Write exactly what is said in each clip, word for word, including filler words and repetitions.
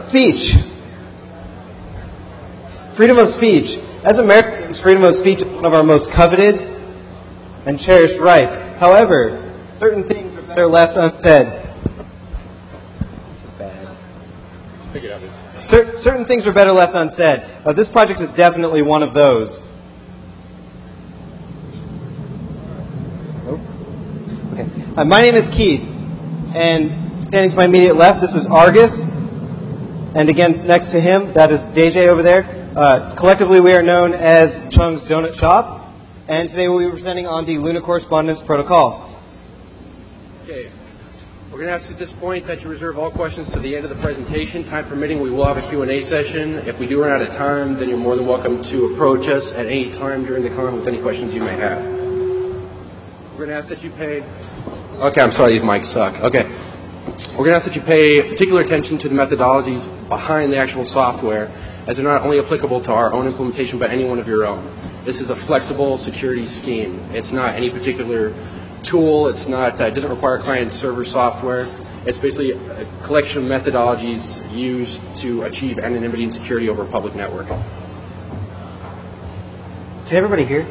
speech. Freedom of speech. As Americans, freedom of speech is one of our most coveted and cherished rights. However, certain things are better left unsaid. This is bad. Pick it up. Cer- certain things are better left unsaid. Uh, this project is definitely one of those. Oh. Okay. Uh, my name is Keith, and standing to my immediate left, this is Argus. And again, next to him, that is D J over there. Uh, collectively, we are known as Chung's Donut Shop. And today we'll be presenting on the Luna Correspondence Protocol. Okay. We're going to ask at this point that you reserve all questions to the end of the presentation. Time permitting, we will have a Q and A session. If we do run out of time, then you're more than welcome to approach us at any time during the con with any questions you may have. We're going to ask that you pay... Okay, I'm sorry, these mics suck. Okay. We're going to ask that you pay particular attention to the methodologies behind the actual software, as they're not only applicable to our own implementation, but any one of your own. This is a flexible security scheme. It's not any particular tool. It's not. Uh, it doesn't require client-server software. It's basically a collection of methodologies used to achieve anonymity and security over a public network. Can everybody hear?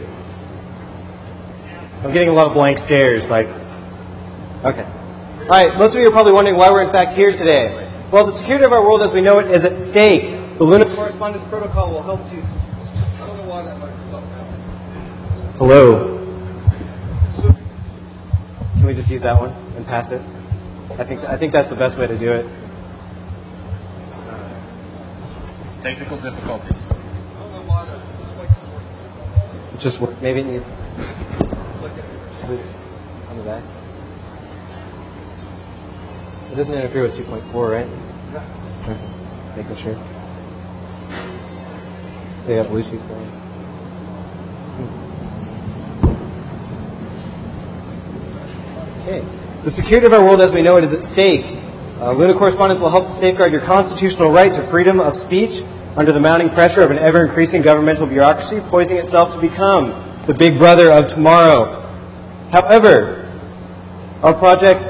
I'm getting a lot of blank stares. Like, okay. All right, most of you are probably wondering why we're in fact here today. Well, the security of our world as we know it is at stake. The Luna Correspondence Protocol will help to... I don't know why that mic's stuck now. Hello. Can we just use that one and pass it? I think I think that's the best way to do it. Technical difficulties. I don't know why this mic just works. It just works. Maybe it needs... Is it on the back? It doesn't interfere with two point four, right? Okay. Making sure. They have Bluetooth going. Okay. The security of our world as we know it is at stake. Uh, Luna Correspondence will help to safeguard your constitutional right to freedom of speech under the mounting pressure of an ever-increasing governmental bureaucracy poising itself to become the big brother of tomorrow. However, our project...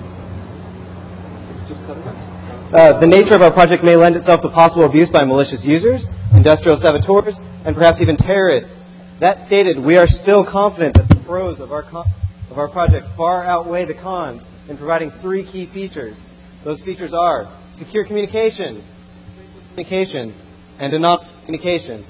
Uh, the nature of our project may lend itself to possible abuse by malicious users, industrial saboteurs, and perhaps even terrorists. That stated, we are still confident that the pros of our con- of our project far outweigh the cons in providing three key features. Those features are secure communication, communication, and anonymous communication.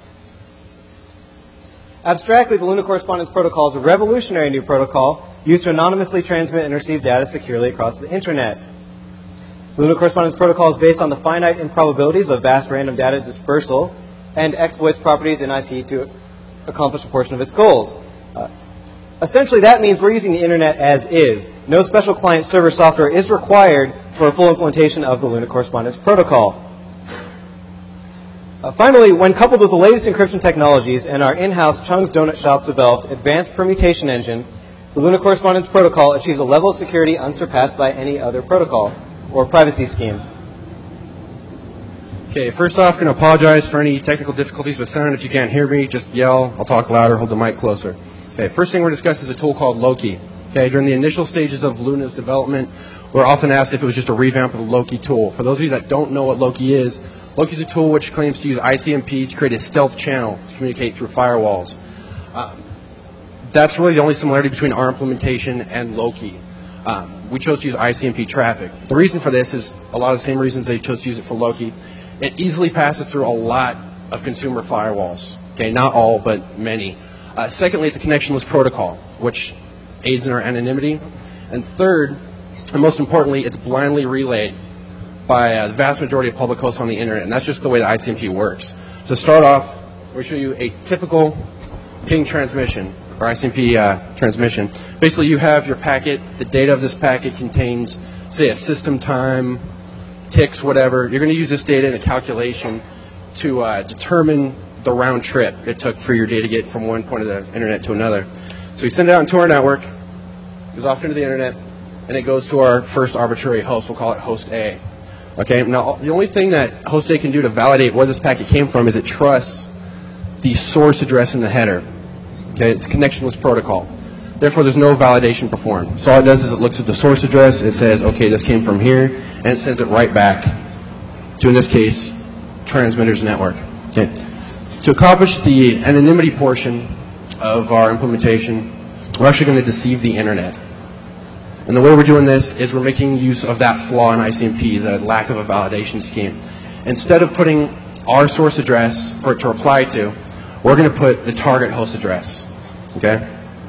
Abstractly, the Luna Correspondence Protocol is a revolutionary new protocol used to anonymously transmit and receive data securely across the Internet. The Luna Correspondence Protocol is based on the finite improbabilities of vast random data dispersal and exploits properties in I P to accomplish a portion of its goals. Uh, essentially, that means we're using the Internet as is. No special client-server software is required for a full implementation of the Luna Correspondence Protocol. Uh, finally, when coupled with the latest encryption technologies and our in-house Chung's Donut Shop developed advanced permutation engine, the Luna Correspondence Protocol achieves a level of security unsurpassed by any other protocol or privacy scheme. Okay, first off, I'm going to apologize for any technical difficulties with sound. If you can't hear me, just yell. I'll talk louder, hold the mic closer. Okay, first thing we're discussing is a tool called Loki. Okay, during the initial stages of Luna's development, we're often asked if it was just a revamp of the Loki tool. For those of you that don't know what Loki is, Loki is a tool which claims to use I C M P to create a stealth channel to communicate through firewalls. Um, that's really the only similarity between our implementation and Loki. Um, we chose to use I C M P traffic. The reason for this is a lot of the same reasons they chose to use it for Loki. It easily passes through a lot of consumer firewalls. Okay, not all, but many. Uh, secondly, it's a connectionless protocol, which aids in our anonymity. And third, and most importantly, it's blindly relayed by uh, the vast majority of public hosts on the Internet, and that's just the way the I C M P works. To start off, we'll show you a typical ping transmission, or I C M P uh, transmission. Basically, you have your packet. The data of this packet contains, say, a system time, ticks, whatever. You're going to use this data in a calculation to uh, determine the round trip it took for your data to get from one point of the Internet to another. So we send it out into our network, it goes off into the Internet, and it goes to our first arbitrary host. We'll call it host A. Okay. Now, the only thing that host A can do to validate where this packet came from is it trusts the source address in the header. Okay, it's a connectionless protocol. Therefore, there's no validation performed. So all it does is it looks at the source address, it says, okay, this came from here, and it sends it right back to, in this case, transmitter's network. Okay. To accomplish the anonymity portion of our implementation, we're actually going to deceive the internet. And the way we're doing this is we're making use of that flaw in I C M P, the lack of a validation scheme. Instead of putting our source address for it to reply to, we're going to put the target host address. Okay?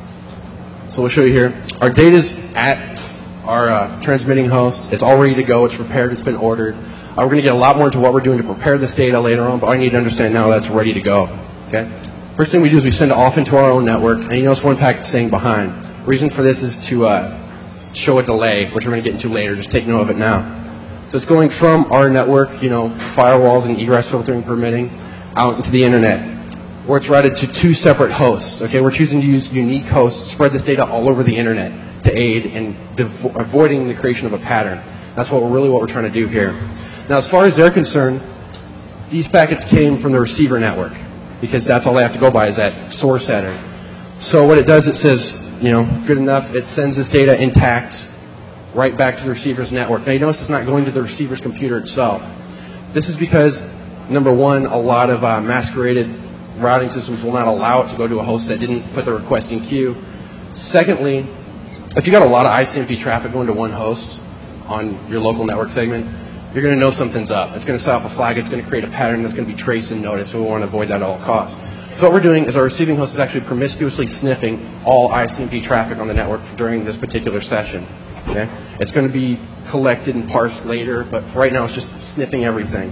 So we'll show you here. Our data is at our uh, transmitting host. It's all ready to go. It's prepared. It's been ordered. Uh, we're going to get a lot more into what we're doing to prepare this data later on, but I need to understand now that it's ready to go. Okay? First thing we do is we send it off into our own network, and you notice one packet staying behind. The reason for this is to uh, show a delay, which we're going to get into later. Just take note of it now. So it's going from our network, you know, firewalls and egress filtering permitting, out into the internet, where it's routed to two separate hosts. Okay, we're choosing to use unique hosts, spread this data all over the internet to aid in avoiding the creation of a pattern. That's what we're really what we're trying to do here. Now, as far as they're concerned, these packets came from the receiver network, because that's all they have to go by is that source header. So what it does, it says, you know, good enough. It sends this data intact right back to the receiver's network. Now you notice it's not going to the receiver's computer itself. This is because, number one, a lot of uh, masqueraded routing systems will not allow it to go to a host that didn't put the request in queue. Secondly, if you got a lot of I C M P traffic going to one host on your local network segment, you're going to know something's up. It's going to set off a flag. It's going to create a pattern that's going to be traced and noticed, and we want to avoid that at all costs. So what we're doing is our receiving host is actually promiscuously sniffing all I C M P traffic on the network during this particular session. Okay? It's going to be collected and parsed later, but for right now it's just sniffing everything.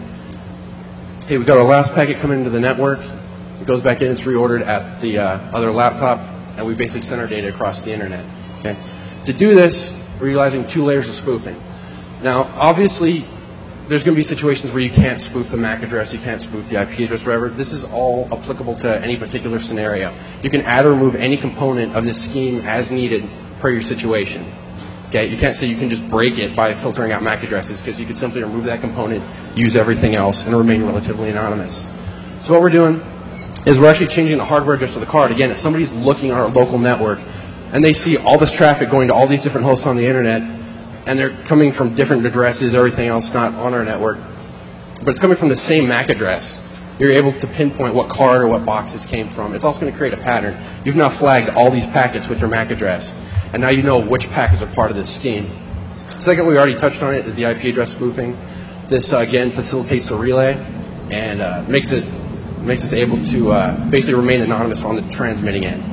Okay, we've got our last packet coming into the network. It goes back in, it's reordered at the uh, other laptop, and we basically send our data across the internet. Okay? To do this, we're utilizing two layers of spoofing. Now, obviously, there's going to be situations where you can't spoof the M A C address, you can't spoof the I P address, whatever. This is all applicable to any particular scenario. You can add or remove any component of this scheme as needed per your situation. Okay? You can't say you can just break it by filtering out M A C addresses, because you could simply remove that component, use everything else, and remain relatively anonymous. So what we're doing is we're actually changing the hardware address of the card. Again, if somebody's looking on our local network and they see all this traffic going to all these different hosts on the internet, and they're coming from different addresses, everything else not on our network, but it's coming from the same M A C address, you're able to pinpoint what card or what boxes came from. It's also going to create a pattern. You've now flagged all these packets with your M A C address, and now you know which packets are part of this scheme. Second, we already touched on it, is the I P address spoofing. This, uh, again, facilitates a relay and uh, makes it makes us able to uh, basically remain anonymous on the transmitting end.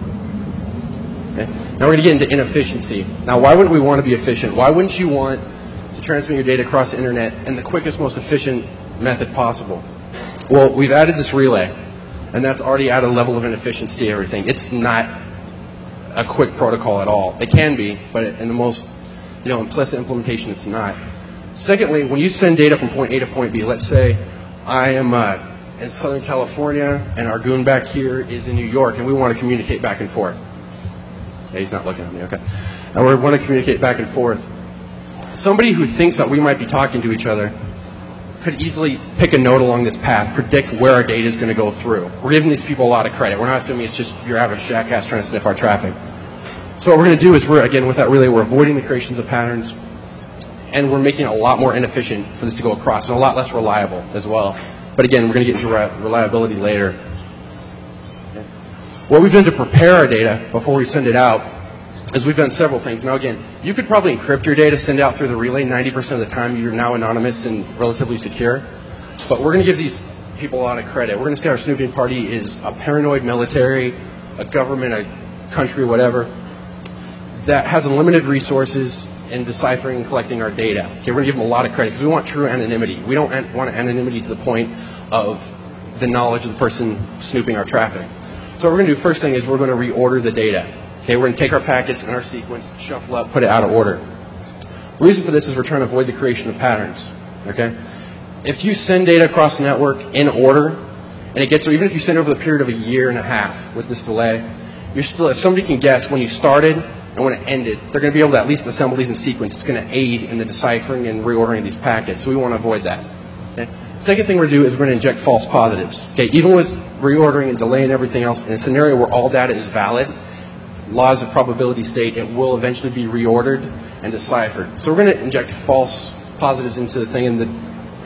Okay? Now we're going to get into inefficiency. Now, why wouldn't we want to be efficient? Why wouldn't you want to transmit your data across the internet in the quickest, most efficient method possible? Well, we've added this relay, and that's already at a level of inefficiency to everything. It's not a quick protocol at all. It can be, but in the most you know, implicit implementation, it's not. Secondly, when you send data from point A to point B, let's say I am uh, in Southern California, and our goon back here is in New York, and we want to communicate back and forth. Yeah, he's not looking at me, okay. And we want to communicate back and forth. Somebody who thinks that we might be talking to each other could easily pick a node along this path, predict where our data is going to go through. We're giving these people a lot of credit. We're not assuming it's just your average jackass trying to sniff our traffic. So what we're going to do is we're, again, with that relay, we're avoiding the creations of patterns, and we're making it a lot more inefficient for this to go across, and a lot less reliable as well. But again, we're going to get into reliability later. What we've done to prepare our data before we send it out is we've done several things. Now again, you could probably encrypt your data, send it out through the relay. ninety percent of the time you're now anonymous and relatively secure. But we're going to give these people a lot of credit. We're going to say our snooping party is a paranoid military, a government, a country, whatever, that has unlimited resources in deciphering and collecting our data. Okay, we're going to give them a lot of credit because we want true anonymity. We don't an- want anonymity to the point of the knowledge of the person snooping our traffic. So what we're going to do first thing is we're going to reorder the data. Okay, we're going to take our packets and our sequence, shuffle up, put it out of order. The reason for this is we're trying to avoid the creation of patterns. Okay, if you send data across the network in order, and it gets, or even if you send over the period of a year and a half with this delay, you're still, if somebody can guess when you started and when it ended, they're going to be able to at least assemble these in sequence. It's going to aid in the deciphering and reordering these packets, so we want to avoid that. Okay? Second thing we're going to do is we're going to inject false positives. Okay? Even with reordering and delay and everything else, in a scenario where all data is valid, laws of probability state, it will eventually be reordered and deciphered. So we're going to inject false positives into the thing, and the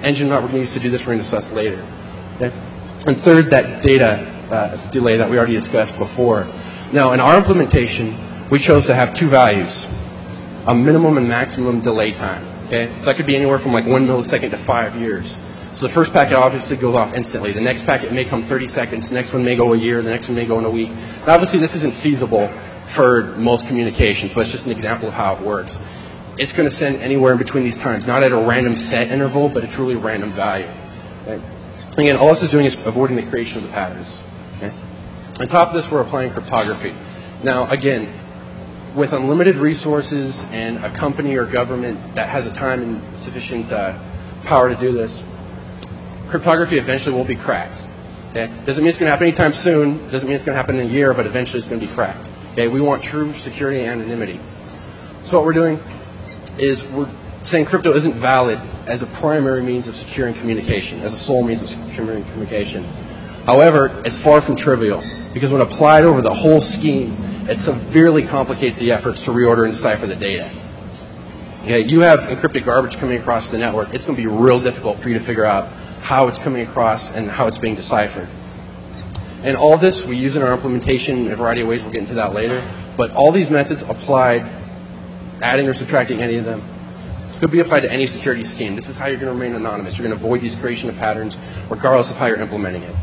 engine that we're going to use to do this, we're going to discuss later. Okay? And third, that data uh, delay that we already discussed before. Now, in our implementation, we chose to have two values, a minimum and maximum delay time. Okay? So that could be anywhere from like one millisecond to five years. So the first packet obviously goes off instantly. The next packet may come thirty seconds. The next one may go a year. The next one may go in a week. Now, obviously, this isn't feasible for most communications, but it's just an example of how it works. It's going to send anywhere in between these times, not at a random set interval, but a truly random value. Okay? Again, all this is doing is avoiding the creation of the patterns. Okay? On top of this, we're applying cryptography. Now, again, with unlimited resources and a company or government that has a time and sufficient uh, power to do this, cryptography eventually will be cracked. Okay? Doesn't mean it's going to happen anytime soon. Doesn't mean it's going to happen in a year, but eventually it's going to be cracked. Okay? We want true security and anonymity. So what we're doing is we're saying crypto isn't valid as a primary means of securing communication, as a sole means of securing communication. However, it's far from trivial, because when applied over the whole scheme, it severely complicates the efforts to reorder and decipher the data. Okay, you have encrypted garbage coming across the network. It's going to be real difficult for you to figure out how it's coming across and how it's being deciphered. And all this we use in our implementation in a variety of ways. We'll get into that later. But all these methods applied, adding or subtracting any of them, could be applied to any security scheme. This is how you're going to remain anonymous. You're going to avoid these creation of patterns regardless of how you're implementing it.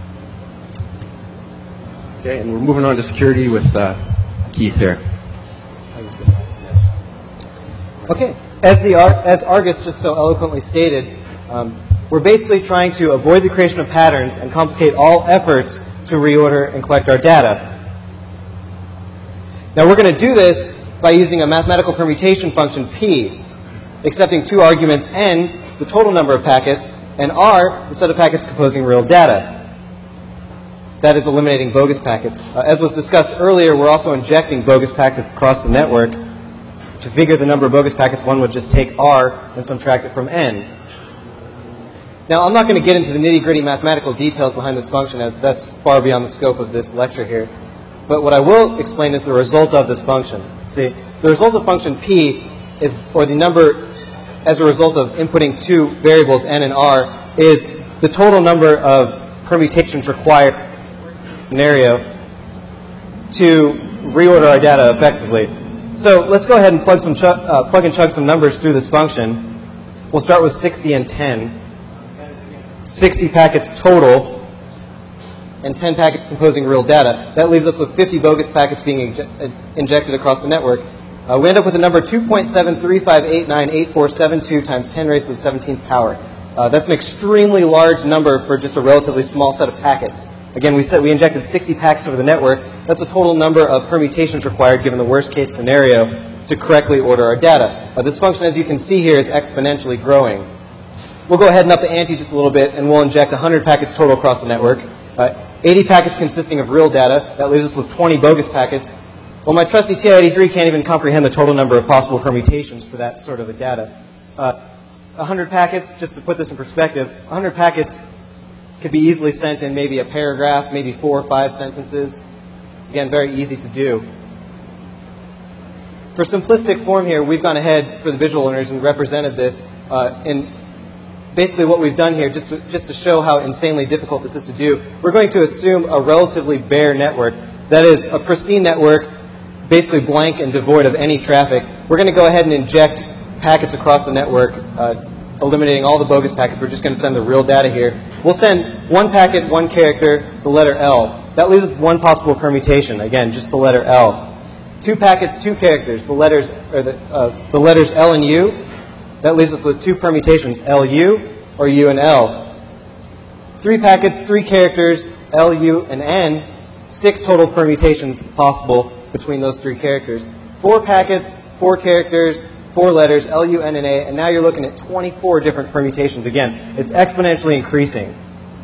Okay, and we're moving on to security with uh, Keith here. Okay, as, the, as Argus just so eloquently stated, um, we're basically trying to avoid the creation of patterns and complicate all efforts to reorder and collect our data. Now we're going to do this by using a mathematical permutation function P, accepting two arguments, n, the total number of packets, and r, the set of packets composing real data. That is eliminating bogus packets. Uh, as was discussed earlier, we're also injecting bogus packets across the network. To figure the number of bogus packets, one would just take r and subtract it from n. Now, I'm not going to get into the nitty-gritty mathematical details behind this function, as that's far beyond the scope of this lecture here. But what I will explain is the result of this function. See, the result of function P is, or the number as a result of inputting two variables, n and r, is the total number of permutations required in the scenario to reorder our data effectively. So let's go ahead and plug, some uh, plug and chug some numbers through this function. We'll start with sixty and ten. sixty packets total, and ten packets composing real data. That leaves us with fifty bogus packets being inje injected across the network. Uh, we end up with a number two point seven three five eight nine eight four seven two times ten raised to the seventeenth power. Uh, that's an extremely large number for just a relatively small set of packets. Again, we said we injected sixty packets over the network. That's the total number of permutations required given the worst case scenario to correctly order our data. Uh, this function, as you can see here, is exponentially growing. We'll go ahead and up the ante just a little bit, and we'll inject one hundred packets total across the network. Uh, eighty packets consisting of real data. That leaves us with twenty bogus packets. Well, my trusty T I eighty-three can't even comprehend the total number of possible permutations for that sort of a data. Uh, one hundred packets, just to put this in perspective, one hundred packets could be easily sent in maybe a paragraph, maybe four or five sentences. Again, very easy to do. For simplistic form here, we've gone ahead for the visual learners and represented this uh, in basically what we've done here, just to, just to show how insanely difficult this is to do. We're going to assume a relatively bare network. That is, a pristine network, basically blank and devoid of any traffic. We're going to go ahead and inject packets across the network, uh, eliminating all the bogus packets. We're just going to send the real data here. We'll send one packet, one character, the letter L. That leaves us one possible permutation. Again, just the letter L. Two packets, two characters, the letters, or the, uh, the letters L and U. That leaves us with two permutations, L U or U and L. Three packets, three characters, L, U, and N. Six total permutations possible between those three characters. Four packets, four characters, four letters, L, U, N, and A, and now you're looking at twenty-four different permutations. Again, it's exponentially increasing.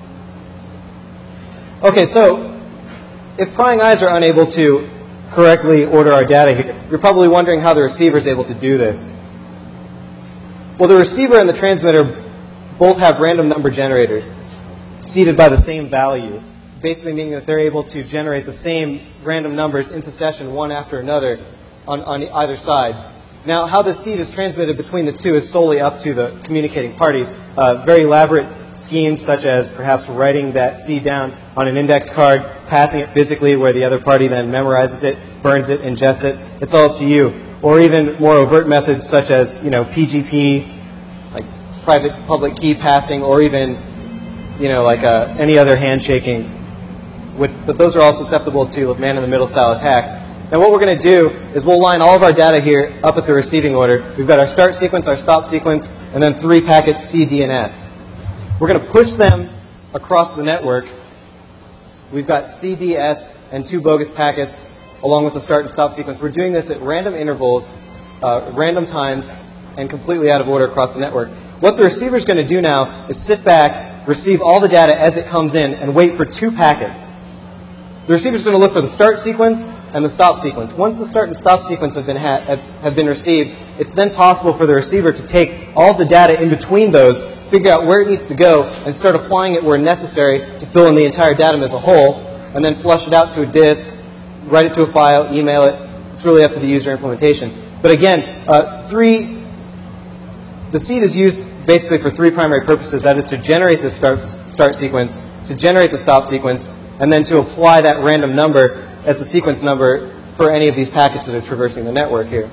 Okay, so if prying eyes are unable to correctly order our data here, you're probably wondering how the receiver is able to do this. Well, the receiver and the transmitter both have random number generators seeded by the same value, basically meaning that they're able to generate the same random numbers in succession, one after another, on, on either side. Now, how the seed is transmitted between the two is solely up to the communicating parties. Uh, very elaborate schemes, such as perhaps writing that seed down on an index card, passing it physically where the other party then memorizes it, burns it, ingests it. It's all up to you. Or even more overt methods such as, you know, P G P, like private public key passing, or even, you know, like uh, any other handshaking. But those are all susceptible to man-in-the-middle style attacks. And what we're going to do is we'll line all of our data here up at the receiving order. We've got our start sequence, our stop sequence, and then three packets C, D, and S. We're going to push them across the network. We've got C, D, S, and two bogus packets along with the start and stop sequence. We're doing this at random intervals, uh, random times, and completely out of order across the network. What the receiver is going to do now is sit back, receive all the data as it comes in, and wait for two packets. The receiver is going to look for the start sequence and the stop sequence. Once the start and stop sequence have been, ha have, have been received, it's then possible for the receiver to take all the data in between those, figure out where it needs to go, and start applying it where necessary to fill in the entire datum as a whole, and then flush it out to a disk, write it to a file, email it. It's really up to the user implementation. But again, uh, three, the seed is used basically for three primary purposes. That is to generate the start, start sequence, to generate the stop sequence, and then to apply that random number as a sequence number for any of these packets that are traversing the network here.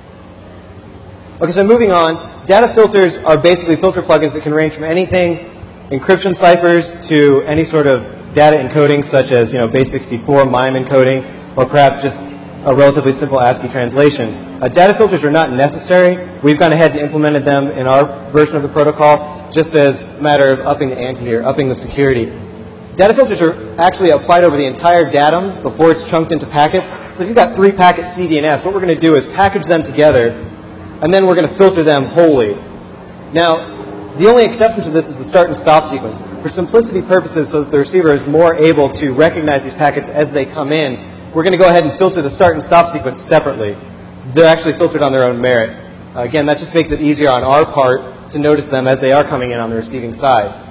Okay, so moving on, data filters are basically filter plugins that can range from anything, encryption ciphers, to any sort of data encoding, such as, you know, base sixty-four, MIME encoding, or perhaps just a relatively simple ASCII translation. Uh, data filters are not necessary. We've gone ahead and implemented them in our version of the protocol, just as a matter of upping the ante here, upping the security. Data filters are actually applied over the entire datum before it's chunked into packets. So if you've got three packets C, D, and S, what we're going to do is package them together, and then we're going to filter them wholly. Now, the only exception to this is the start and stop sequence. For simplicity purposes, so that the receiver is more able to recognize these packets as they come in, we're going to go ahead and filter the start and stop sequence separately. They're actually filtered on their own merit. Uh, again, that just makes it easier on our part to notice them as they are coming in on the receiving side.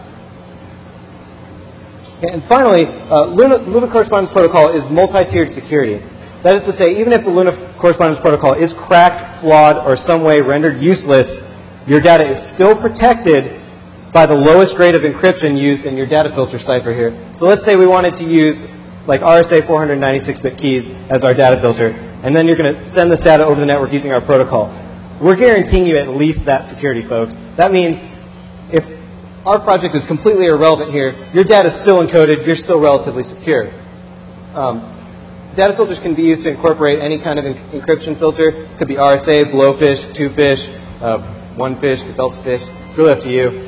And finally, uh, Luna, Luna Correspondence Protocol is multi-tiered security. That is to say, even if the Luna Correspondence Protocol is cracked, flawed, or some way rendered useless, your data is still protected by the lowest grade of encryption used in your data filter cipher here. So let's say we wanted to use like R S A four ninety-six bit keys as our data filter, and then you're going to send this data over the network using our protocol. We're guaranteeing you at least that security, folks. That means if our project is completely irrelevant here, your data is still encoded, you're still relatively secure. Um, data filters can be used to incorporate any kind of en encryption filter. It could be R S A, Blowfish, two fish, uh, one fish, gefilte fish. It's really up to you.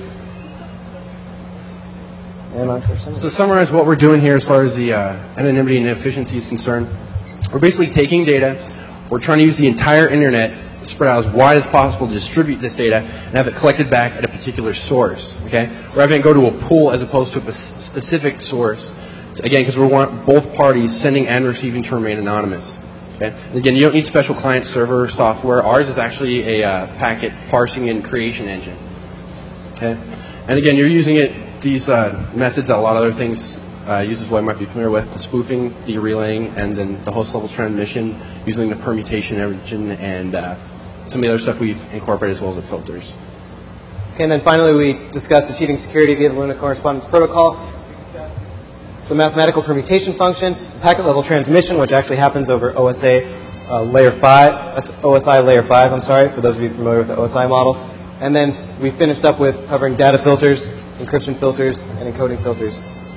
So to summarize what we're doing here as far as the uh, anonymity and efficiency is concerned, we're basically taking data, we're trying to use the entire internet, spread out as wide as possible to distribute this data and have it collected back at a particular source. Okay? We're having to go to a pool as opposed to a specific source. Again, because we want both parties sending and receiving to remain anonymous. Okay? And again, you don't need special client server software. Ours is actually a uh, packet parsing and creation engine. Okay? And again, you're using it, these uh, methods that a lot of other things uh, uses what I might be familiar with, the spoofing, the relaying, and then the host level transmission, using the permutation engine, and uh, some of the other stuff we've incorporated as well as the filters. Okay, and then finally we discussed achieving security via the Luna Correspondence Protocol, the mathematical permutation function, packet level transmission, which actually happens over O S A uh, layer five, O S I layer five, I'm sorry, for those of you familiar with the O S I model. And then we finished up with covering data filters, encryption filters, and encoding filters.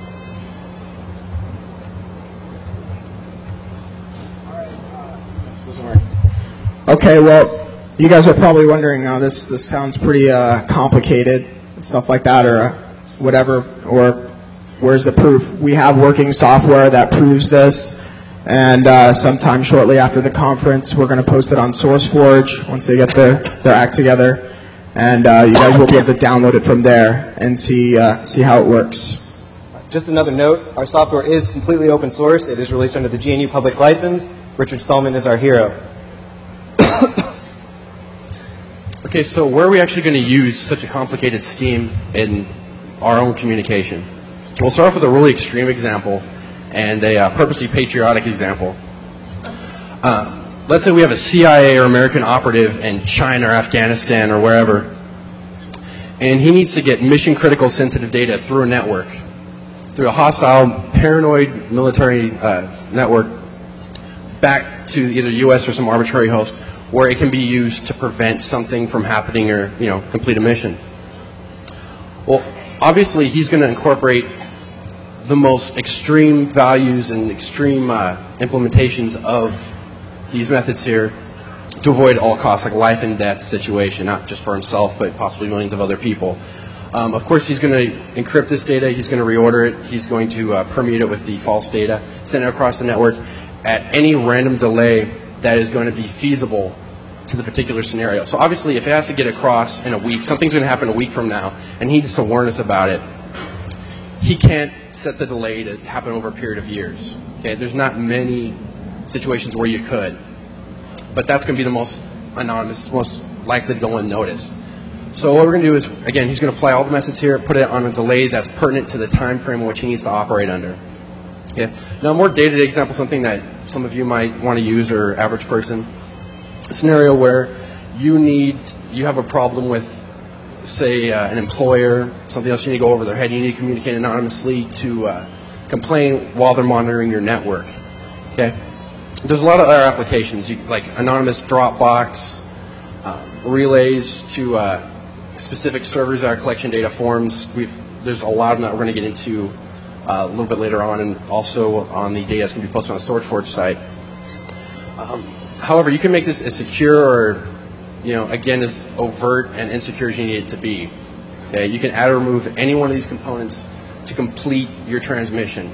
This doesn't work. Okay, well, you guys are probably wondering, now this this sounds pretty uh, complicated, and stuff like that, or uh, whatever, or where's the proof? We have working software that proves this, and uh, sometime shortly after the conference, we're going to post it on SourceForge once they get their, their act together. And uh, you guys will be able to download it from there and see uh, see how it works. Just another note, our software is completely open source. It is released under the G N U public license. Richard Stallman is our hero. Okay, so where are we actually going to use such a complicated scheme in our own communication? We'll start off with a really extreme example and a uh, purposely patriotic example. Uh, let's say we have a C I A or American operative in China or Afghanistan or wherever, and he needs to get mission-critical sensitive data through a network, through a hostile, paranoid military uh, network, back to either U S or some arbitrary host, where it can be used to prevent something from happening or, you know, complete a mission. Well, obviously, he's going to incorporate the most extreme values and extreme uh, implementations of these methods here to avoid at all costs, like life and death situation, not just for himself, but possibly millions of other people. Um, of course, he's going to encrypt this data. He's going to reorder it. He's going to uh, permeate it with the false data, send it across the network at any random delay that is going to be feasible to the particular scenario. So obviously, if it has to get across in a week, something's going to happen a week from now, and he needs to warn us about it, he can't set the delay to happen over a period of years. Okay, there's not many situations where you could, but that's going to be the most anonymous, most likely to go unnoticed. So what we're going to do is, again, he's going to apply all the methods here, put it on a delay that's pertinent to the time frame in which he needs to operate under. Okay. Now, a more day-to-day example, something that some of you might want to use, or average person, a scenario where you need, you have a problem with, say, uh, an employer, something else you need to go over their head, you need to communicate anonymously to uh, complain while they're monitoring your network. Okay. There's a lot of other applications, you, like anonymous Dropbox, uh, relays to uh, specific servers that are collection data forms. We've, there's a lot of them that we're going to get into uh, a little bit later on, and also on the data that's going to be posted on the SourceForge site. Um, however, you can make this as secure or, you know, again, as overt and insecure as you need it to be. Okay? You can add or remove any one of these components to complete your transmission.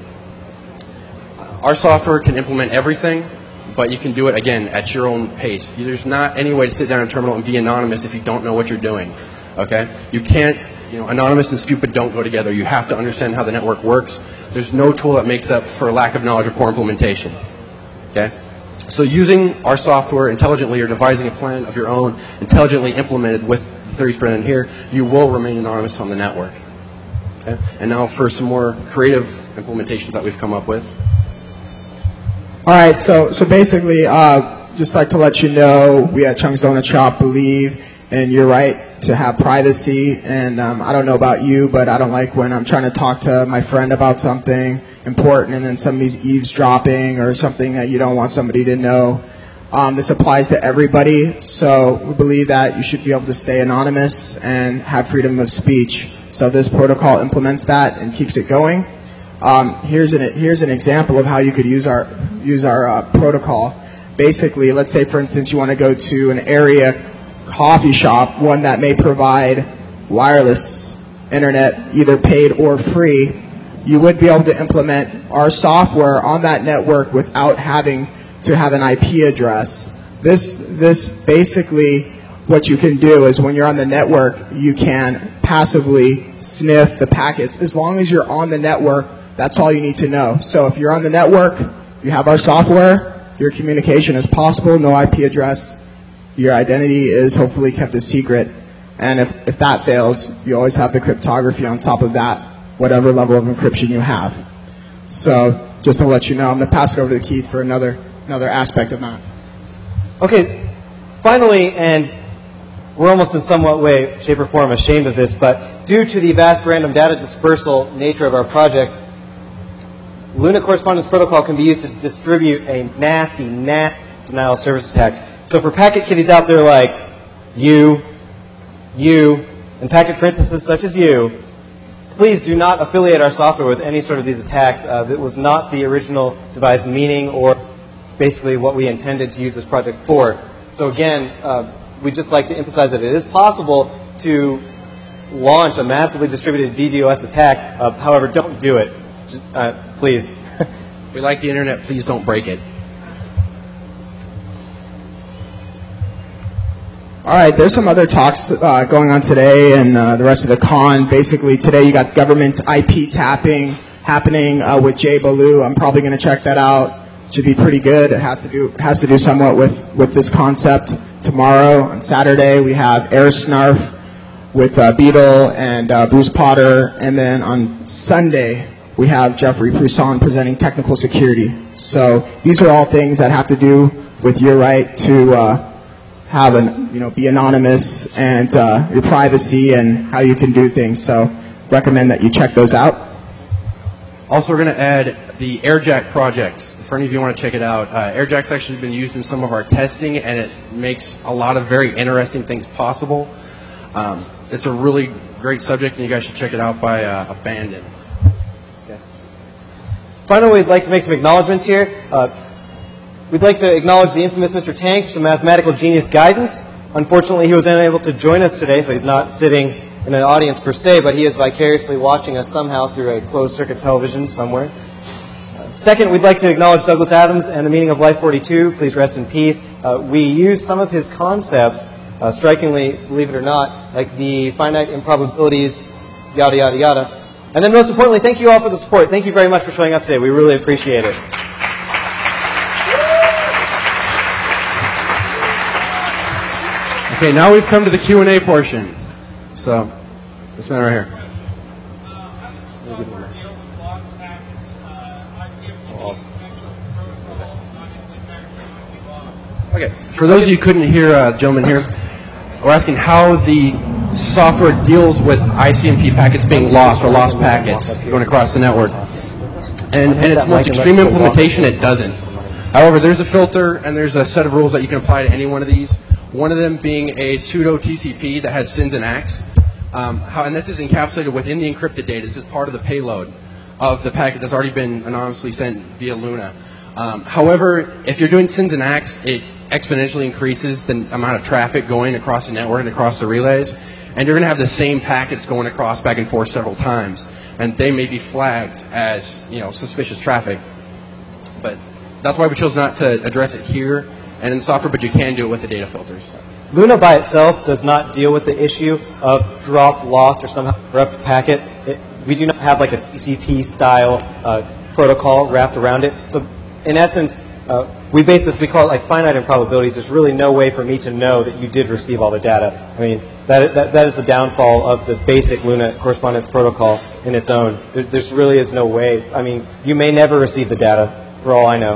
Our software can implement everything, but you can do it, again, at your own pace. There's not any way to sit down in a terminal and be anonymous if you don't know what you're doing. Okay? You can't, you know, anonymous and stupid don't go together. You have to understand how the network works. There's no tool that makes up for a lack of knowledge or poor implementation. Okay? So using our software intelligently or devising a plan of your own intelligently implemented with the theories presented here, you will remain anonymous on the network. Okay? And now for some more creative implementations that we've come up with. All right, so so basically, uh, just like to let you know, we at Chung's Donut Shop believe in your right to have privacy. And um, I don't know about you, but I don't like when I'm trying to talk to my friend about something important and then somebody's eavesdropping or something that you don't want somebody to know. Um, this applies to everybody, so we believe that you should be able to stay anonymous and have freedom of speech. So this protocol implements that and keeps it going. Um, here's an here's an example of how you could use our use our uh, protocol. Basically, let's say, for instance, you want to go to an area coffee shop, one that may provide wireless internet, either paid or free. You would be able to implement our software on that network without having to have an I P address. This this basically, what you can do is when you're on the network, you can passively sniff the packets. As long as you're on the network, that's all you need to know. So if you're on the network, you have our software, your communication is possible, no I P address, your identity is hopefully kept a secret, and if, if that fails, you always have the cryptography on top of that, whatever level of encryption you have. So just to let you know, I'm going to pass it over to Keith for another another aspect of that. Okay, finally, and we're almost in somewhat way, shape, or form ashamed of this, but due to the vast random data dispersal nature of our project, Luna Correspondence Protocol can be used to distribute a nasty, nasty denial of service attack. So for packet kiddies out there like you, you, and packet princesses such as you, please do not affiliate our software with any sort of these attacks. Uh, that was not the original devised meaning or basically what we intended to use this project for. So again, uh, we'd just like to emphasize that it is possible to launch a massively distributed DDoS attack. Uh, however, don't do it. Just, uh, please. We like the internet. Please don't break it. All right, there's some other talks uh, going on today and uh, the rest of the con. Basically, today you got government I P tapping happening uh, with Jay Ballou. I'm probably going to check that out. Should be pretty good. It has to do has to do somewhat with, with this concept. Tomorrow, on Saturday, we have Air Snarf with uh, Beetle and uh, Bruce Potter. And then on Sunday, we have Jeffrey Poussin presenting technical security. So these are all things that have to do with your right to uh, have an, you know, be anonymous and uh, your privacy and how you can do things. So recommend that you check those out. Also, we're going to add the AirJack project. For any of you who want to check it out, uh, AirJack's actually been used in some of our testing, and it makes a lot of very interesting things possible. Um, it's a really great subject, and you guys should check it out by uh, Abandon. Okay. Finally, we'd like to make some acknowledgments here. Uh, we'd like to acknowledge the infamous Mister Tank for some mathematical genius guidance. Unfortunately, he was unable to join us today, so he's not sitting in an audience per se, but he is vicariously watching us somehow through a closed-circuit television somewhere. Uh, second, we'd like to acknowledge Douglas Adams and the meaning of Life forty-two. Please rest in peace. Uh, we use some of his concepts, uh, strikingly, believe it or not, like the finite improbabilities, yada, yada, yada. And then most importantly, thank you all for the support. Thank you very much for showing up today. We really appreciate it. Okay, now we've come to the Q and A portion. So, this man right here. Okay, for those of you who couldn't hear, uh, gentlemen here, we're asking how the software deals with I C M P packets being lost or lost packets going across the network. And in its most extreme implementation, it doesn't. However, there's a filter and there's a set of rules that you can apply to any one of these. One of them being a pseudo T C P that has sins and acts. Um, how, and this is encapsulated within the encrypted data. This is part of the payload of the packet that's already been anonymously sent via Luna. Um, however, if you're doing sins and acts, it exponentially increases the amount of traffic going across the network and across the relays. And you're going to have the same packets going across back and forth several times. And they may be flagged as, you know, suspicious traffic. But that's why we chose not to address it here and in the software, but you can do it with the data filters. Luna by itself does not deal with the issue of dropped, lost, or somehow corrupt packet. It, we do not have like a T C P-style uh, protocol wrapped around it. So in essence, uh, we base this, we call it like finite improbabilities. There's really no way for me to know that you did receive all the data. I mean, that, that, that is the downfall of the basic Luna correspondence protocol in its own. There there's really is no way. I mean, you may never receive the data, for all I know.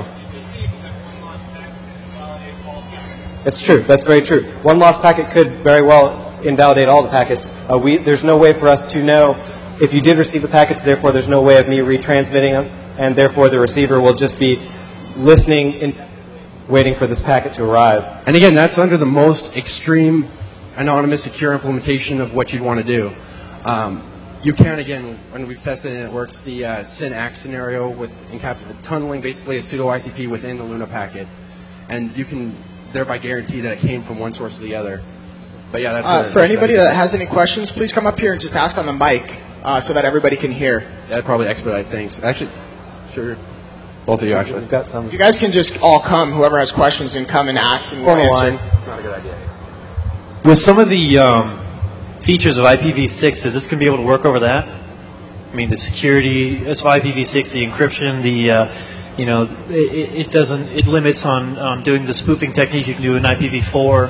It's true. That's very true. One lost packet could very well invalidate all the packets. Uh, we, there's no way for us to know if you did receive the packets, therefore there's no way of me retransmitting them, and therefore the receiver will just be listening and waiting for this packet to arrive. And again, that's under the most extreme anonymous secure implementation of what you'd want to do. Um, you can, again, when we've tested it and it works, the uh, SYN-ACT scenario with encapsulated tunneling, basically a pseudo I C P within the Luna packet. And you can thereby guarantee that it came from one source or the other. But yeah, that's uh, a, for that's anybody that has any questions, please come up here and just ask on the mic uh, so that everybody can hear. That'd probably expedite things. Actually, sure. Both of you, actually. We've got some. You guys can just all come, whoever has questions, and come and ask and we'll answer. It's not a good idea. With some of the um, features of I P v six, is this going to be able to work over that? I mean, the security, as I P v six, the encryption, the, uh, you know, it, it doesn't, it limits on um, doing the spoofing technique you can do in I P v four.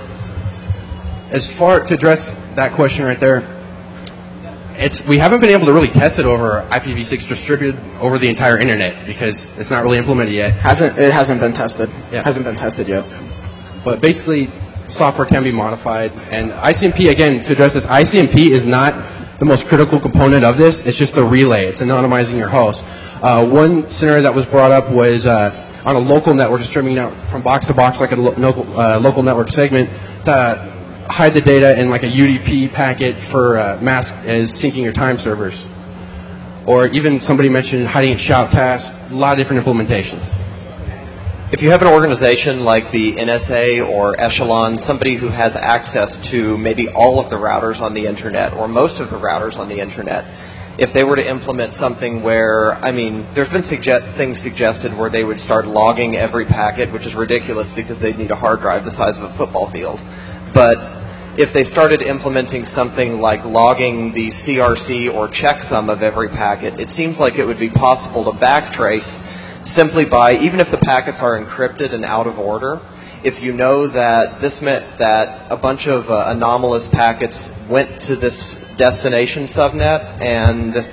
As far to address that question right there, it's we haven't been able to really test it over I P v six distributed over the entire internet because it's not really implemented yet. Hasn't it hasn't been tested? Yeah. Hasn't been tested yet. But basically, software can be modified, and I C M P again to address this. I C M P is not the most critical component of this. It's just the relay. It's anonymizing your host. Uh, one scenario that was brought up was uh, on a local network, distributing out from box to box like a lo- local uh, local network segment to hide the data in like a U D P packet for uh, mask as syncing your time servers. Or even somebody mentioned hiding in shoutcast, a lot of different implementations. If you have an organization like the N S A or Echelon, somebody who has access to maybe all of the routers on the internet or most of the routers on the internet, if they were to implement something where, I mean, there's been suggest- things suggested where they would start logging every packet, which is ridiculous because they'd need a hard drive the size of a football field. But if they started implementing something like logging the C R C or checksum of every packet, it seems like it would be possible to backtrace simply by, even if the packets are encrypted and out of order, if you know that this meant that a bunch of uh, anomalous packets went to this destination subnet and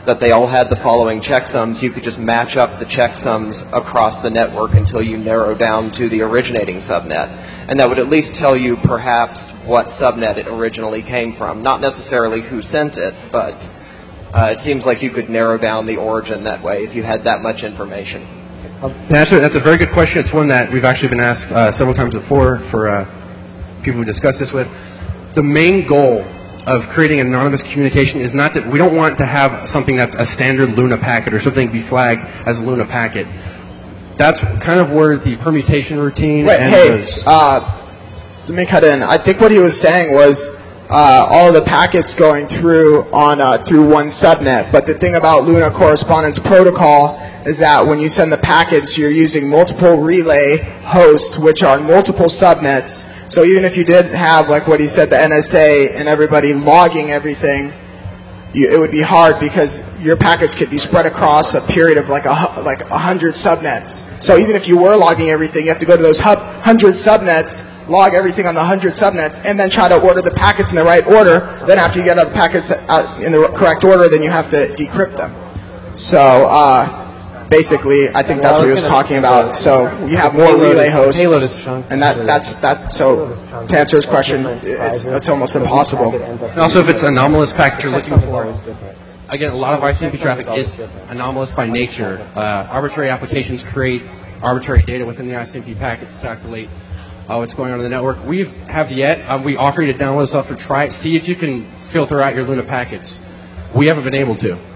that they all had the following checksums, you could just match up the checksums across the network until you narrow down to the originating subnet. And that would at least tell you perhaps what subnet it originally came from. Not necessarily who sent it, but uh, it seems like you could narrow down the origin that way if you had that much information. That's a, that's a very good question. It's one that we've actually been asked uh, several times before for uh, people we discussed this with. The main goal of creating anonymous communication is not that we don't want to have something that's a standard Luna packet or something be flagged as a Luna packet. That's kind of where the permutation routine. Wait, and hey, the, uh, let me cut in. I think what he was saying was uh, all of the packets going through on uh, through one subnet. But the thing about Luna Correspondence Protocol is that when you send the packets, you're using multiple relay hosts, which are multiple subnets. So even if you did have, like what he said, the N S A and everybody logging everything, you, it would be hard because your packets could be spread across a period of like a like a hundred subnets. So even if you were logging everything, you have to go to those hub, hundred subnets, log everything on the hundred subnets, and then try to order the packets in the right order. Then after you get all the packets out in the correct order, then you have to decrypt them. So uh, basically, I think that's what he was talking about. So you have more relay hosts, and that that's that. So to answer his question, it's it's almost impossible. and also, if it's anomalous packet you're looking for, again, a lot of I C M P traffic is anomalous by nature. Uh, arbitrary applications create arbitrary data within the I C M P packet to calculate uh, what's going on in the network. We have yet, um, we offer you to download software, try it, see if you can filter out your Luna packets. We haven't been able to.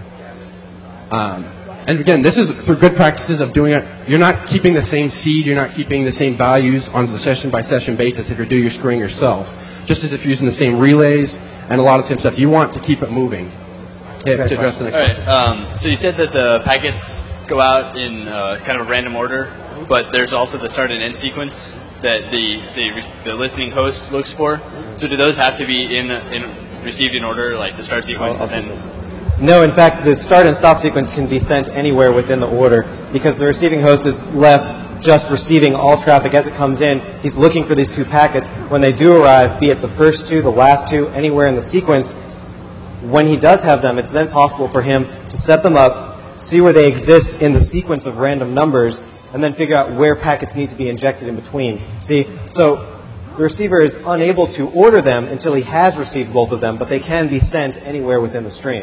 Um, And again, this is through good practices of doing it. You're not keeping the same seed. You're not keeping the same values on a session-by-session basis if you're doing your screening yourself. Just as if you're using the same relays and a lot of the same stuff. You want to keep it moving. Yeah, to address the next All right. Um, so you said that the packets go out in uh, kind of a random order, but there's also the start and end sequence that the the, the listening host looks for. So do those have to be in in received in order, like the start sequence and then? No, in fact, the start and stop sequence can be sent anywhere within the order because the receiving host is left just receiving all traffic as it comes in. He's looking for these two packets. When they do arrive, be it the first two, the last two, anywhere in the sequence, when he does have them, it's then possible for him to set them up, see where they exist in the sequence of random numbers, and then figure out where packets need to be injected in between. See, so the receiver is unable to order them until he has received both of them, but they can be sent anywhere within the stream.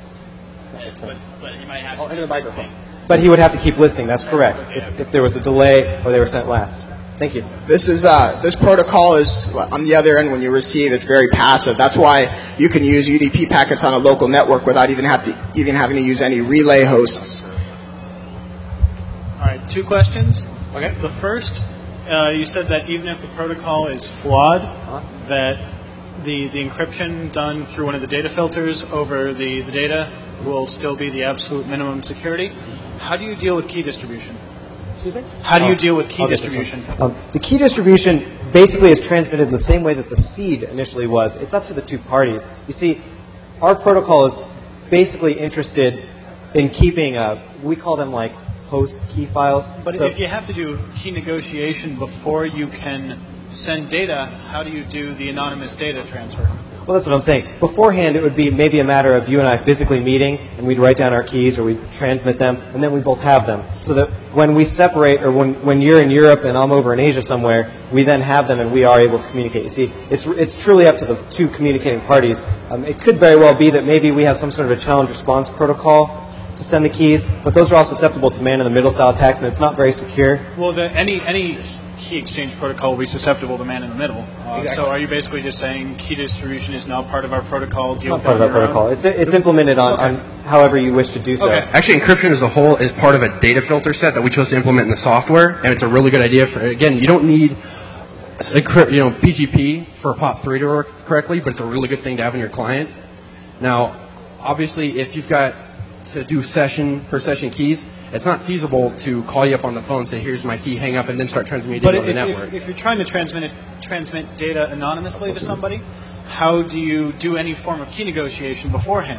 But, but he might have oh, into the microphone. But he would have to keep listening. That's correct. If, if there was a delay or they were sent last. Thank you. This is uh, this protocol is on the other end when you receive. It's very passive. That's why you can use U D P packets on a local network without even have to even having to use any relay hosts. All right, two questions. Okay. The first, uh, you said that even if the protocol is flawed, that the the encryption done through one of the data filters over the, the data will still be the absolute minimum security. How do you deal with key distribution? Excuse me? How do you oh, deal with key I'll distribution? Um, the key distribution basically is transmitted in the same way that the seed initially was. It's up to the two parties. You see, our protocol is basically interested in keeping, a, we call them like host key files. But so if you have to do key negotiation before you can send data, how do you do the anonymous data transfer? Well, that's what I'm saying. Beforehand, it would be maybe a matter of you and I physically meeting, and we'd write down our keys, or we'd transmit them, and then we both have them. So that when we separate, or when, when you're in Europe and I'm over in Asia somewhere, we then have them and we are able to communicate. You see, it's it's truly up to the two communicating parties. Um, it could very well be that maybe we have some sort of a challenge response protocol to send the keys, but those are all susceptible to man-in-the-middle style attacks, and it's not very secure. Well, the, any any key exchange protocol will be susceptible to man-in-the-middle. Uh, Exactly. So are you basically just saying key distribution is now part of our protocol? It's deal not with part of that our on your own? protocol. It's it's implemented on, on however you wish to do so. Okay. Actually, encryption as a whole is part of a data filter set that we chose to implement in the software, and it's a really good idea. For again, you don't need encrypt, you know, P G P for P O P three to work correctly, but it's a really good thing to have in your client. Now, obviously, if you've got to do session per session keys, it's not feasible to call you up on the phone and say, here's my key, hang up, and then start transmitting But on the if, network. if, if you're trying to transmit it, transmit data anonymously to somebody, how do you do any form of key negotiation beforehand?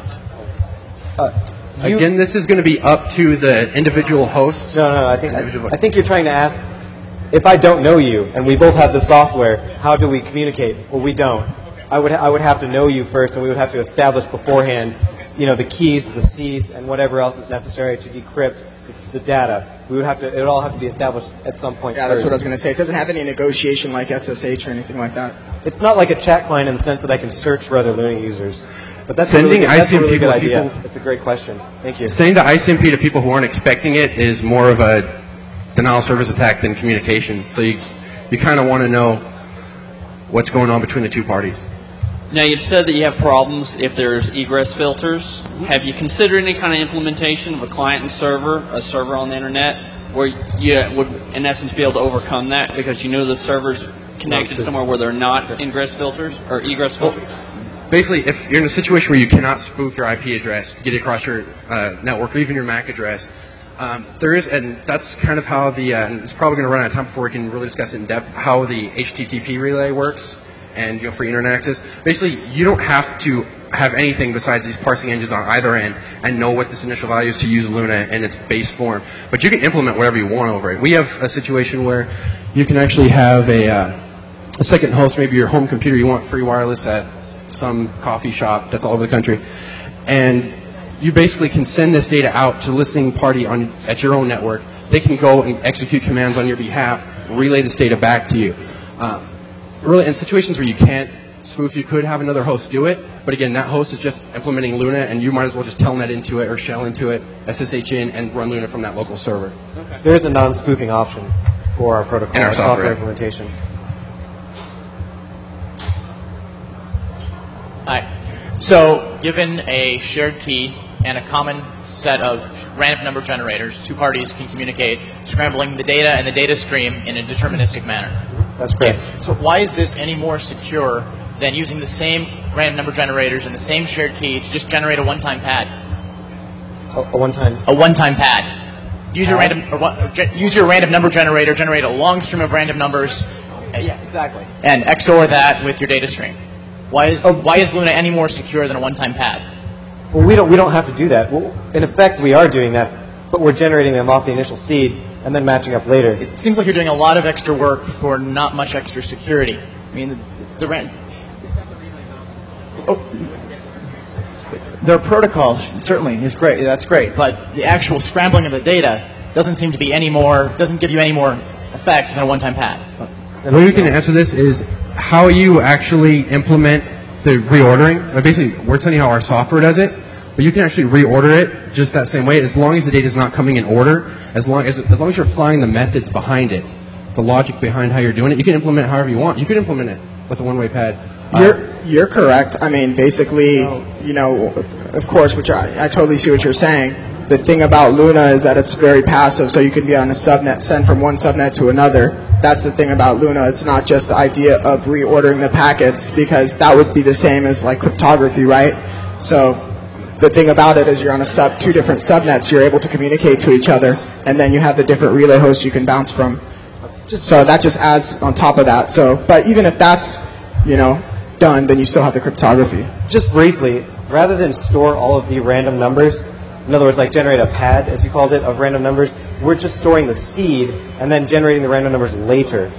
Uh, you- Again, this is going to be up to the individual host. No, no, no. I think I, Individual- I think you're trying to ask, if I don't know you and we both have the software, how do we communicate? Well, we don't. I would I would have to know you first, and we would have to establish beforehand you know, the keys, the seeds, and whatever else is necessary to decrypt the data. We would have to, it would all have to be established at some point. Yeah, first. that's what I was going to say. It doesn't have any negotiation like S S H or anything like that. It's not like a chat client in the sense that I can search for other Luna users. But that's Sending a really, that's a really good I C M P to idea. people- It's a great question. Thank you. Sending the I C M P to people who aren't expecting it is more of a denial of service attack than communication. So you, you kind of want to know what's going on between the two parties. Now, you've said that you have problems if there's egress filters. Have you considered any kind of implementation of a client and server, a server on the internet, where you would, in essence, be able to overcome that because you know the server's connected somewhere where there are not ingress filters or egress filters? Basically, if you're in a situation where you cannot spoof your I P address to get it across your uh, network or even your M A C address, um, there is, and that's kind of how the, uh, and it's probably going to run out of time before we can really discuss it in depth, how the H T T P relay works. And you know, for internet access, basically, you don't have to have anything besides these parsing engines on either end and know what this initial value is to use Luna in its base form. But you can implement whatever you want over it. We have a situation where you can actually have a, uh, a second host, maybe your home computer, you want free wireless at some coffee shop that's all over the country, and you basically can send this data out to the listening party on at your own network. They can go and execute commands on your behalf, relay this data back to you. Uh, Really, in situations where you can't spoof, you could have another host do it. But again, that host is just implementing Luna, and you might as well just telnet into it or shell into it, S S H in, and run Luna from that local server. Okay. There is a non-spoofing option for our protocol, In our our software. software implementation. Hi. So, given a shared key and a common set of random number generators, two parties can communicate, scrambling the data and the data stream in a deterministic manner. That's correct. Okay. So why is this any more secure than using the same random number generators and the same shared key to just generate a one-time pad? A, a one-time. A one-time pad. Use your random or one, or ge- use your random number generator, generate a long stream of random numbers. uh, Yeah, exactly. And X O R that with your data stream. Why is Oh. why is Luna any more secure than a one-time pad? Well, we don't we don't have to do that. Well, in effect, we are doing that, but we're generating them off the initial seed and then matching up later. It seems like you're doing a lot of extra work for not much extra security. I mean, the, the ran- oh, their protocol certainly is great. That's great, but the actual scrambling of the data doesn't seem to be any more. Doesn't give you any more effect than a one-time pad. The way we can answer this is how you actually implement the reordering. Uh, Basically, we're telling you how our software does it, but you can actually reorder it just that same way as long as the data is not coming in order. As long as as long as you're applying the methods behind it, the logic behind how you're doing it, you can implement it however you want. You can implement it with a one-way pad. Uh, You're you're correct. I mean, basically, you know, of course, which I, I totally see what you're saying. The thing about Luna is that it's very passive, so you can be on a subnet, send from one subnet to another. That's the thing about Luna. It's not just the idea of reordering the packets, because that would be the same as like cryptography, right? So the thing about it is you're on a sub, two different subnets. You're able to communicate to each other, and then you have the different relay hosts you can bounce from. So that just adds on top of that. So, but even if that's, you know, done, then you still have the cryptography. Just briefly, rather than store all of the random numbers, in other words, like generate a pad, as you called it, of random numbers, we're just storing the seed and then generating the random numbers later.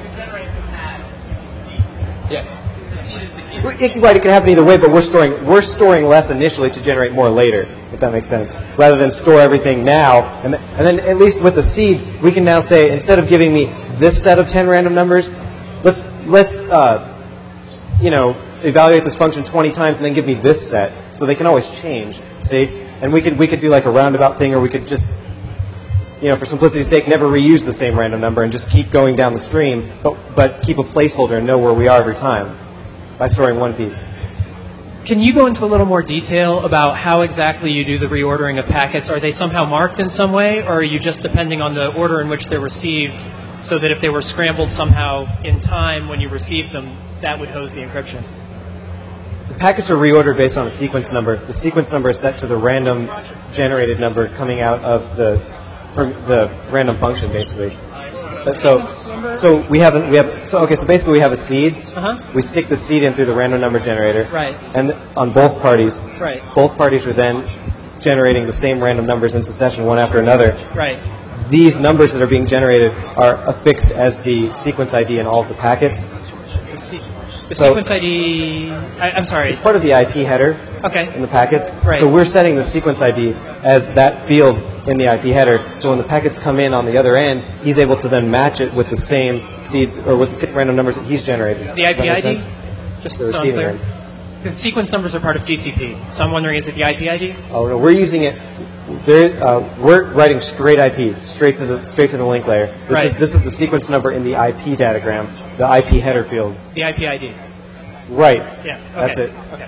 Yes. It, right, it can happen either way, but we're storing we're storing less initially to generate more later, if that makes sense. Rather than store everything now, and, th- and then at least with the seed, we can now say, instead of giving me this set of ten random numbers, let's let's uh, you know evaluate this function twenty times and then give me this set, so they can always change. See, and we could we could do like a roundabout thing, or we could just, you know, for simplicity's sake, never reuse the same random number and just keep going down the stream, but but keep a placeholder and know where we are every time by storing one piece. Can you go into a little more detail about how exactly you do the reordering of packets? Are they somehow marked in some way, or are you just depending on the order in which they're received, so that if they were scrambled somehow in time when you received them, that would hose the encryption? The packets are reordered based on a sequence number. The sequence number is set to the random generated number coming out of the the random function, basically. So, so we have a, we have so okay. So basically, we have a seed. Uh-huh. We stick the seed in through the random number generator. Right. And on both parties. Right. Both parties are then generating the same random numbers in succession, one after another. Right. These numbers that are being generated are affixed as the sequence I D in all of the packets. The So- sequence I D. I, I'm sorry. It's part of the I P header Okay. in the packets. Right. So we're setting the sequence I D as that field in the I P header. So when the packets come in on the other end, he's able to then match it with the same seeds or with the same random numbers that he's generated. The Does that I P make I D? sense? Just The so I'm receiving clear. end. Because sequence numbers are part of T C P. So I'm wondering, is it the I P I D? Oh no, we're using it. There, uh, we're writing straight I P, straight to the straight to the link layer. This Right. is this is the sequence number in the I P datagram, the I P header field. The I P I D. Right. Yeah. Okay. That's it. Okay.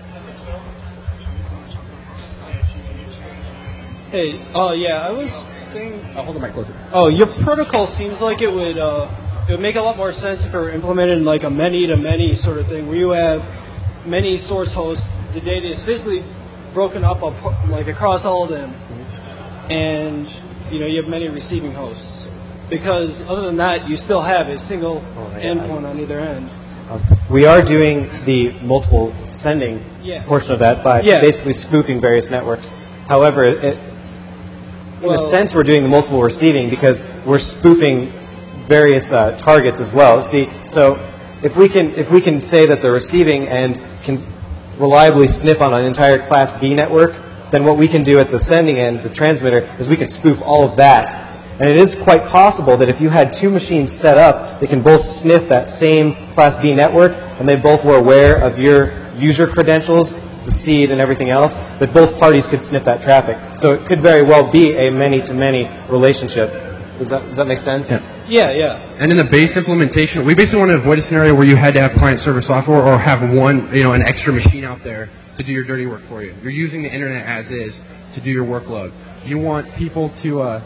Hey, oh yeah, I was thinking. I'll hold the mic closer. Oh, your protocol seems like it would uh, it would make a lot more sense if it were implemented in like a many-to-many sort of thing, where you have many source hosts. The data is physically broken up ap- like across all of them, and you know you have many receiving hosts. Because other than that, you still have a single Oh, yeah, endpoint on either end. We are doing the multiple sending Yeah. portion of that by Yeah. basically spoofing various networks. However, it, in Well- a sense, we're doing the multiple receiving because we're spoofing various uh, targets as well. See, so if we can if we can say that the receiving end can reliably sniff on an entire Class B network, then what we can do at the sending end, the transmitter, is we can spoof all of that. And it is quite possible that if you had two machines set up, they can both sniff that same Class B network, and they both were aware of your user credentials, the seed, and everything else, that both parties could sniff that traffic. So it could very well be a many-to-many relationship. Does that, does that make sense? Yeah. Yeah, yeah. And in the base implementation, we basically want to avoid a scenario where you had to have client-server software or have one, you know, an extra machine out there to do your dirty work for you. You're using the internet as is to do your workload. You want people to, uh,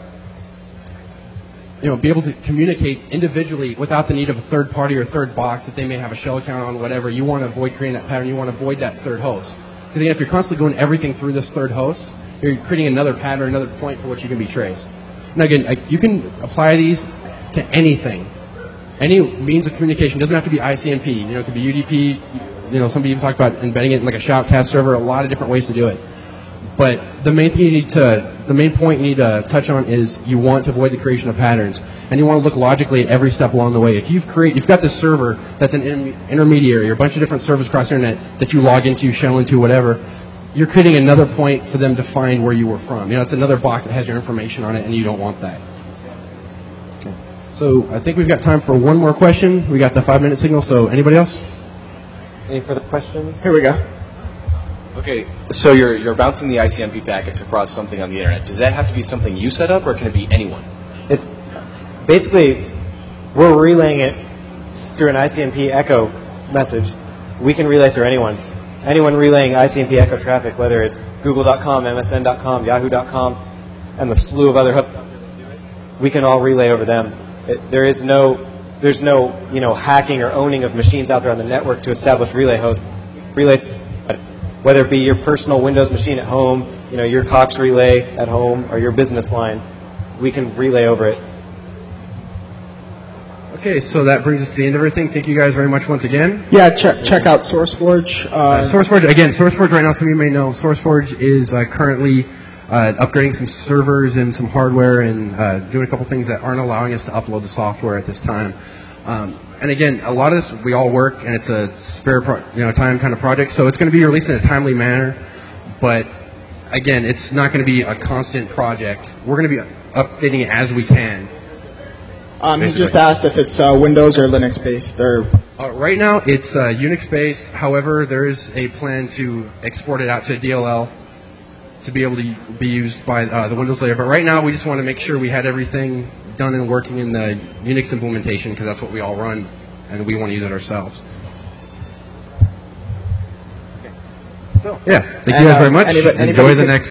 you know, be able to communicate individually without the need of a third party or third box that they may have a shell account on, whatever. You want to avoid creating that pattern. You want to avoid that third host. Because again, if you're constantly doing everything through this third host, you're creating another pattern, another point for which you can be traced. Now again, like, you can apply these to anything. Any means of communication. It doesn't have to be I C M P. You know, it could be U D P. You know, some people talk about embedding it in like a shoutcast server. A lot of different ways to do it. But the main thing you need to, the main point you need to touch on is you want to avoid the creation of patterns, and you want to look logically at every step along the way. If you've create, you've got this server that's an inter- intermediary, or a bunch of different servers across the internet that you log into, shell into, whatever. You're creating another point for them to find where you were from. You know, it's another box that has your information on it, and you don't want that. Okay. So I think we've got time for one more question. We got the five-minute signal. So anybody else? Any further questions? Here we go. Okay, so you're you're bouncing the I C M P packets across something on the internet. Does that have to be something you set up, or can it be anyone? It's basically, we're relaying it through an I C M P echo message. We can relay through anyone. Anyone relaying I C M P echo traffic, whether it's google dot com, M S N dot com, yahoo dot com, and the slew of other hooks, we can all relay over them. It, there is no, there's no, you know, hacking or owning of machines out there on the network to establish relay hosts. Relay, whether it be your personal Windows machine at home, you know, your Cox relay at home, or your business line, we can relay over it. Okay, so that brings us to the end of everything. Thank you guys very much once again. Yeah, check check out SourceForge. Uh, Uh, SourceForge, again, SourceForge right now, some of you may know, SourceForge is uh, currently uh, upgrading some servers and some hardware and uh, doing a couple things that aren't allowing us to upload the software at this time. Um, and again, a lot of this, we all work, and it's a spare pro- you know, time kind of project, so it's going to be released in a timely manner. But again, it's not going to be a constant project. We're going to be updating it as we can. um, he basically. just asked if it's uh, Windows or Linux based. Or Uh, right now, it's uh, Unix-based. However, there is a plan to export it out to D L L to be able to be used by uh, the Windows layer. But right now, we just want to make sure we had everything done and working in the Unix implementation, because that's what we all run, and we want to use it ourselves. So, yeah, thank And, you guys uh, very much. anybody- Enjoy anybody the could- next.